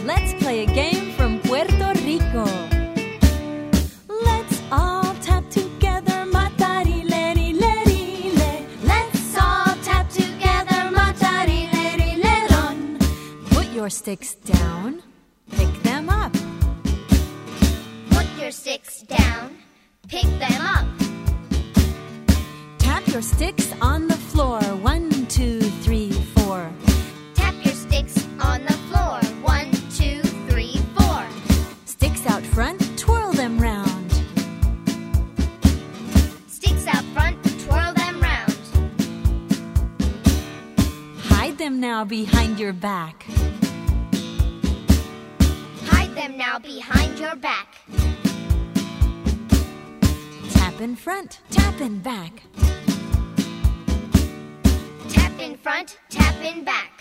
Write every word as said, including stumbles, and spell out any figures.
Let's play a game from Puerto Rico. Let's all tap together, matarile-rile-rile. Let's all tap together, matarile-rile-ron. Put your sticks down, pick them up. Put your sticks down, pick them up. Tap your sticks on the floor, one, two, three, four. Tap your sticks on the floor, one, two, three, four. Sticks out front, twirl them round. Sticks out front, twirl them round. Hide them now behind your back. Hide them now behind your back. Tap in front, tap in back. Tap in front, tap in back.